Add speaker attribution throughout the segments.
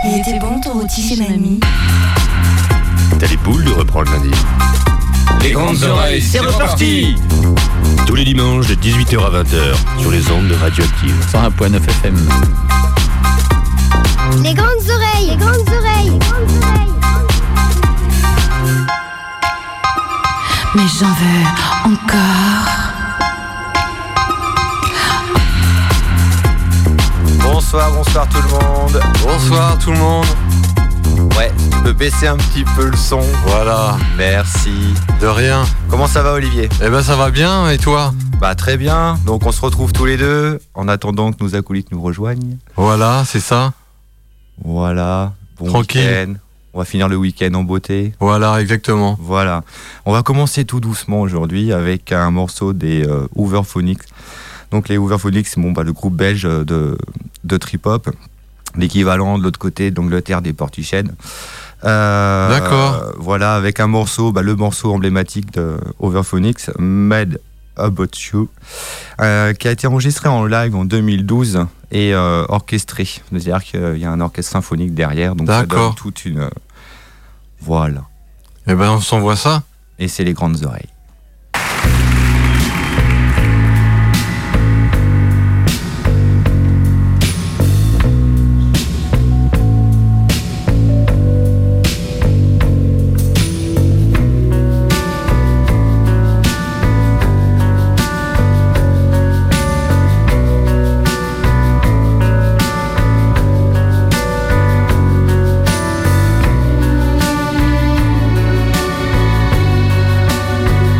Speaker 1: Il était bon ton rôti chez mamie.
Speaker 2: T'as les boules de reprendre lundi.
Speaker 3: Les grandes oreilles, c'est reparti.
Speaker 2: Tous les dimanches de 18h à 20h sur les ondes de Radioactive.
Speaker 4: 101.9 FM.
Speaker 5: Les grandes oreilles, les grandes oreilles, les grandes oreilles.
Speaker 1: Mais j'en veux encore.
Speaker 6: Bonsoir tout le monde.
Speaker 3: Bonsoir tout le monde.
Speaker 6: Ouais, tu peux baisser un petit peu le son.
Speaker 3: Voilà.
Speaker 6: Merci.
Speaker 3: De rien.
Speaker 6: Comment ça va Olivier ?
Speaker 3: Eh ben ça va bien, et toi ?
Speaker 6: Bah très bien. Donc on se retrouve tous les deux en attendant que nos acolytes nous rejoignent.
Speaker 3: Voilà, c'est ça.
Speaker 6: Voilà. Bon
Speaker 3: Tranquille.
Speaker 6: week-end. On va finir le week-end en beauté.
Speaker 3: Voilà, exactement.
Speaker 6: Voilà. On va commencer tout doucement aujourd'hui avec un morceau des Hooverphonics. Donc les Hooverphonics, c'est le groupe belge de trip-hop, l'équivalent de l'autre côté d'Angleterre des Portiched.
Speaker 3: D'accord.
Speaker 6: Voilà, avec un morceau, le morceau emblématique de Hooverphonics, Mad About You, qui a été enregistré en live en 2012 et orchestré. C'est-à-dire qu'il y a un orchestre symphonique derrière, donc ça donne toute une... Voilà.
Speaker 3: Eh ben on s'envoie ça.
Speaker 6: Et c'est les grandes oreilles.
Speaker 5: Les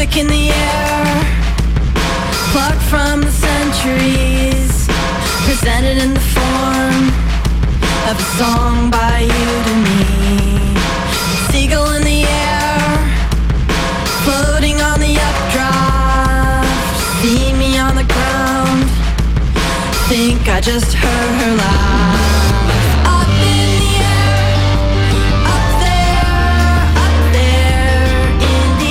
Speaker 1: music in the air, plucked from the centuries, presented in the form of a song by you to me. Seagull in the air, floating on the updraft. See me on the ground, think I just heard her laugh. Up in the air, up there, in the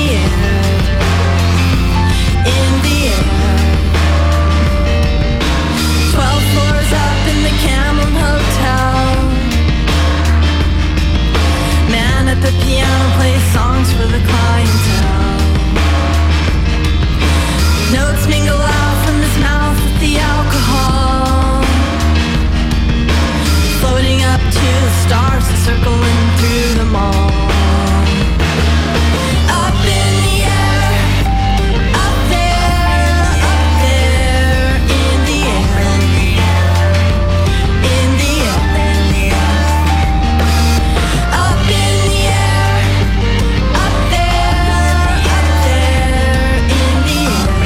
Speaker 1: air, 12 floors up in the Camel Hotel. Man at the piano plays songs for the clientele. Notes mingle out from his mouth with the alcohol, floating up to the stars and circling through the mall. Up in the air, up there, in the air, in the air. Up in the air, up there, in the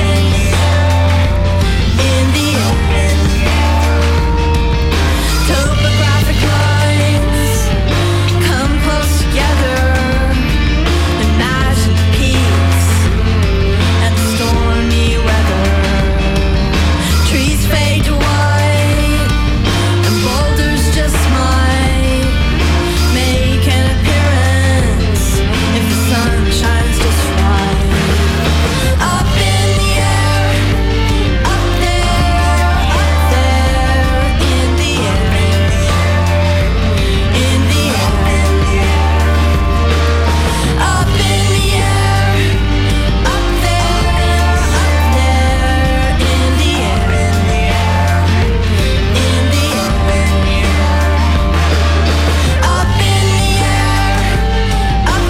Speaker 1: air, in the air. Topographic lines come close together. Imagine peace and stormy weather. Trees fade to white and boulders just might make an appearance if the sun shines just right. Up in the air, up there, in the air, in the air. Up in the air, up there, in the air, in the air. Up in the air, up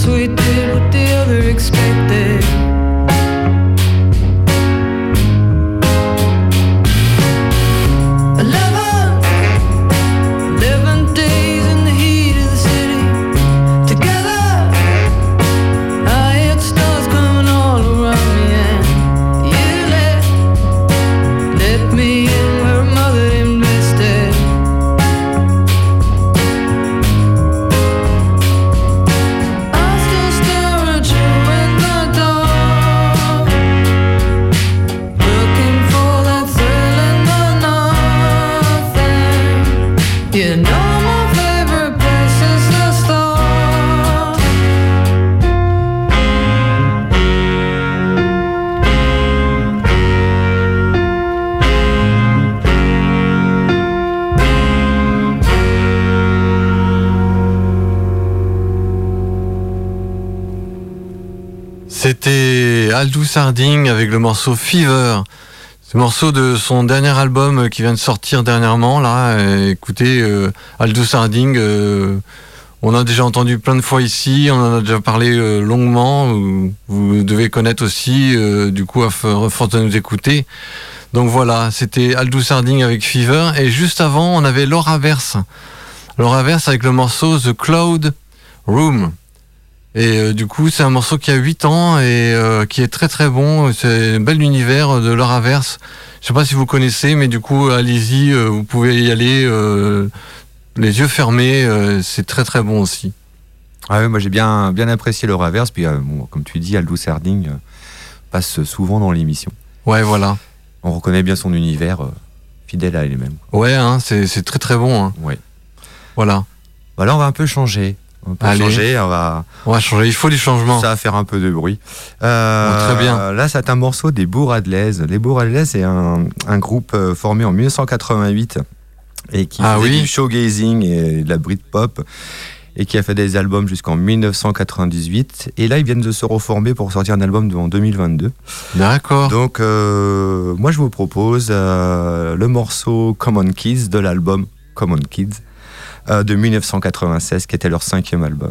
Speaker 1: we did what the other expected.
Speaker 3: C'était Aldous Harding avec le morceau Fever. Ce morceau de son dernier album qui vient de sortir dernièrement. Là, écoutez, Aldous Harding, on a déjà entendu plein de fois ici, on en a déjà parlé longuement. Vous devez connaître aussi, du coup, à force de nous écouter. Donc voilà, c'était Aldous Harding avec Fever. Et juste avant, on avait Laura Verse. Laura Verse avec le morceau The Cloud Room. Et du coup, c'est un morceau qui a 8 ans et qui est très très bon. C'est un bel univers de Laura Verse. Je sais pas si vous connaissez, mais du coup, allez-y, vous pouvez y aller les yeux fermés. C'est très très bon aussi.
Speaker 6: Ah oui, moi j'ai bien apprécié Laura Verse. Puis bon, comme tu dis, Aldous Harding passe souvent dans l'émission.
Speaker 3: Ouais, voilà.
Speaker 6: On reconnaît bien son univers, fidèle à elle-même.
Speaker 3: Ouais, hein, c'est très très bon. Hein.
Speaker 6: Ouais.
Speaker 3: Voilà.
Speaker 6: Voilà, on va un peu changer. On va
Speaker 3: changer, il faut du changement.
Speaker 6: Ça va faire un peu de bruit.
Speaker 3: Très bien.
Speaker 6: Là, c'est un morceau des Bourradelaise. Les Bourradelaise, c'est un groupe formé en 1988 et qui faisait du showgazing et de la Britpop et qui a fait des albums jusqu'en 1998. Et là, ils viennent de se reformer pour sortir un album en 2022.
Speaker 3: D'accord.
Speaker 6: Donc, moi, je vous propose le morceau Common Kids de l'album Common Kids de 1996, qui était leur 5e album.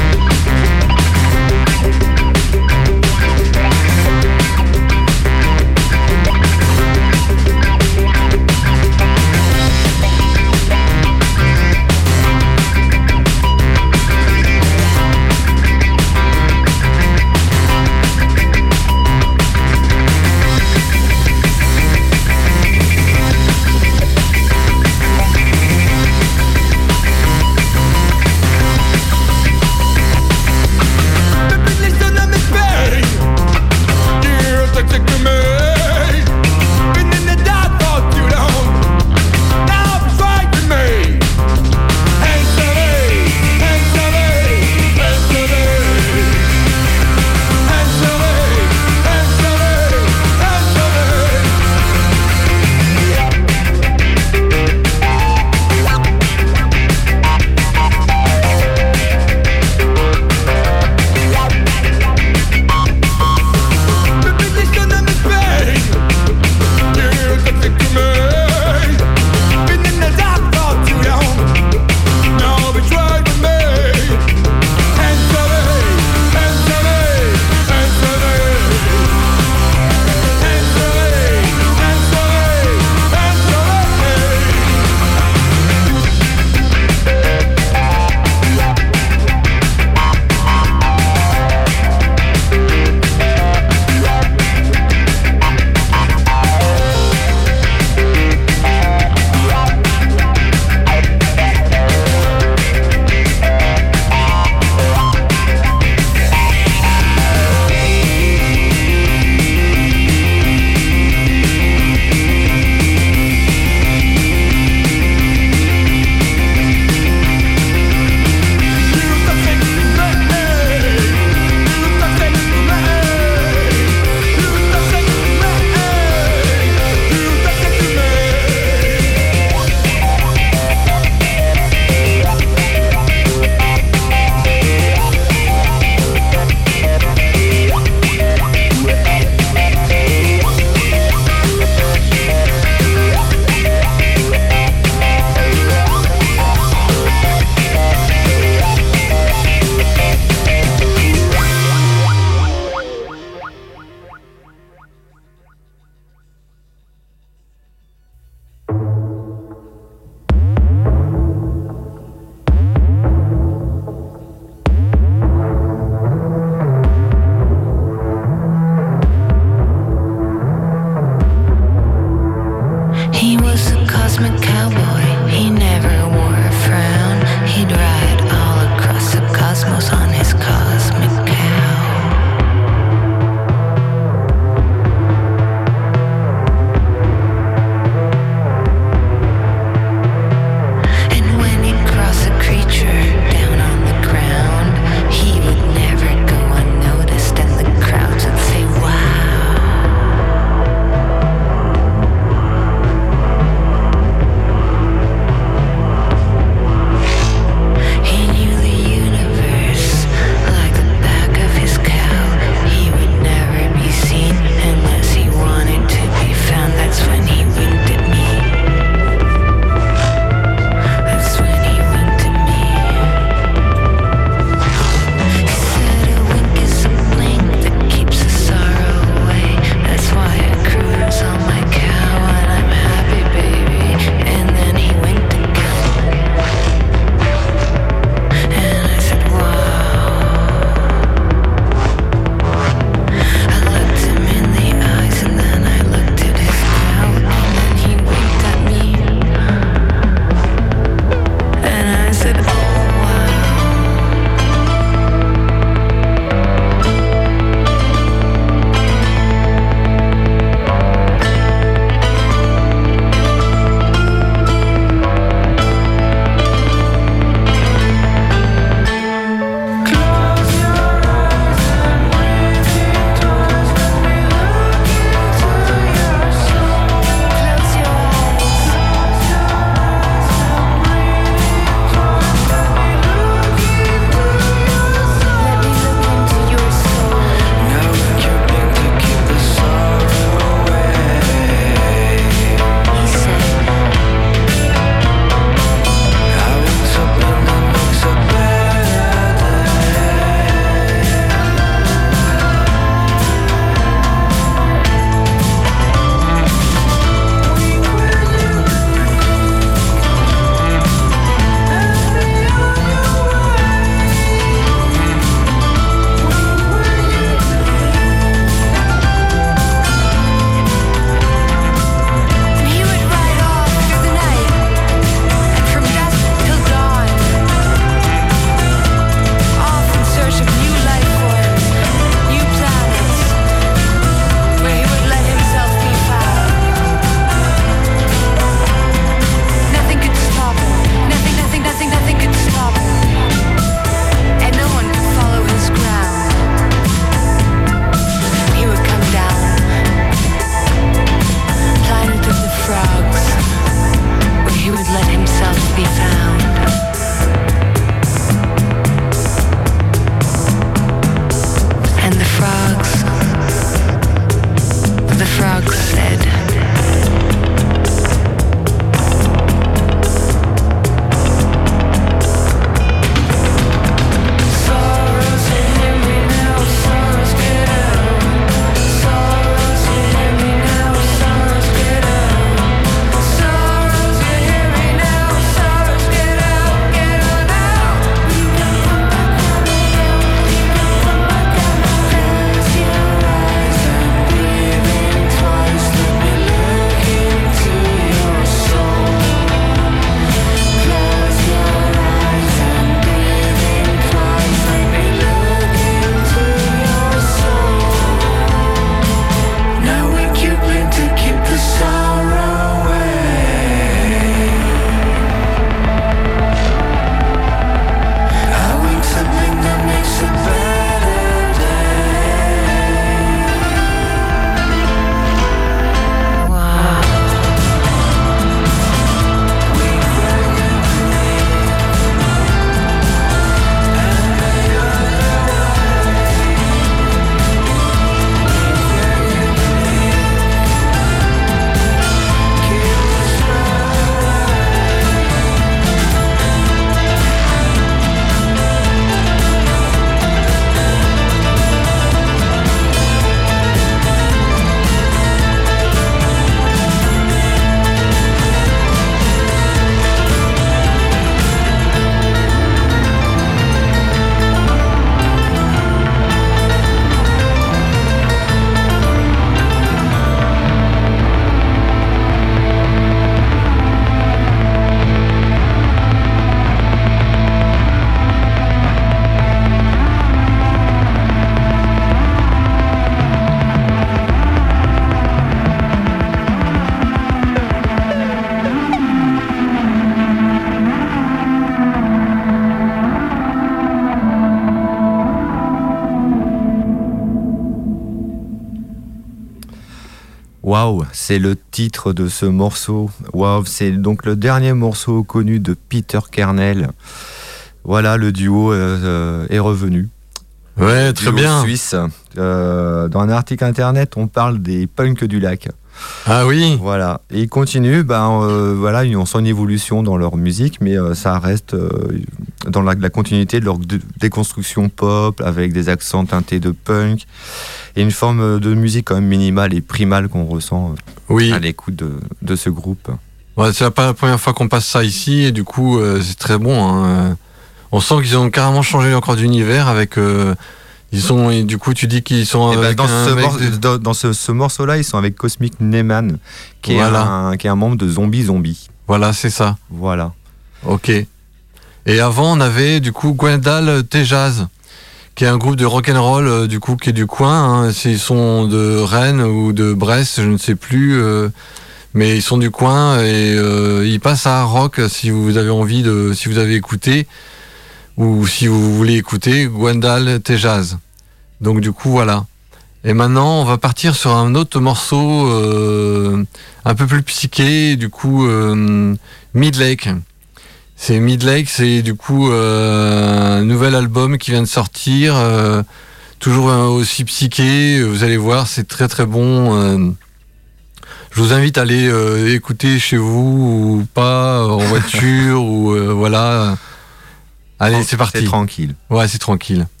Speaker 6: Waouh, c'est le titre de ce morceau. Waouh, c'est donc le dernier morceau connu de Peter Kernel. Voilà, le duo est revenu.
Speaker 3: Ouais, très
Speaker 6: Duo
Speaker 3: bien.
Speaker 6: Suisse. Dans un article internet, on parle des punks du lac.
Speaker 3: Ah oui.
Speaker 6: Voilà. Et ils continuent, voilà, ils ont son évolution dans leur musique, mais ça reste dans la continuité de leur déconstruction pop, avec des accents teintés de punk, et une forme de musique quand même minimale et primale qu'on ressent
Speaker 3: Oui.
Speaker 6: à l'écoute de ce groupe.
Speaker 3: Ouais, c'est pas la première fois qu'on passe ça ici, et du coup, c'est très bon. Hein. On sent qu'ils ont carrément changé encore d'univers avec. Et du coup, tu dis qu'ils sont avec
Speaker 6: dans ce morceau-là, ils sont avec Cosmic Neyman, qui est un membre de Zombie.
Speaker 3: Voilà, c'est ça.
Speaker 6: Voilà.
Speaker 3: Ok. Et avant, on avait du coup Gwendal Tejaz, qui est un groupe de rock'n'roll du coup qui est du coin. Hein. Ils sont de Rennes ou de Brest, je ne sais plus, mais ils sont du coin et ils passent à rock si vous avez envie si vous avez écouté. Ou si vous voulez écouter Gwendal Tejaz. Donc du coup voilà. Et maintenant on va partir sur un autre morceau un peu plus psyché, du coup Midlake. C'est Midlake, c'est du coup un nouvel album qui vient de sortir, toujours aussi psyché, vous allez voir, c'est très très bon. Je vous invite à aller écouter chez vous ou pas, en voiture ou voilà. Allez, c'est parti.
Speaker 6: C'est tranquille.
Speaker 3: Ouais, c'est tranquille.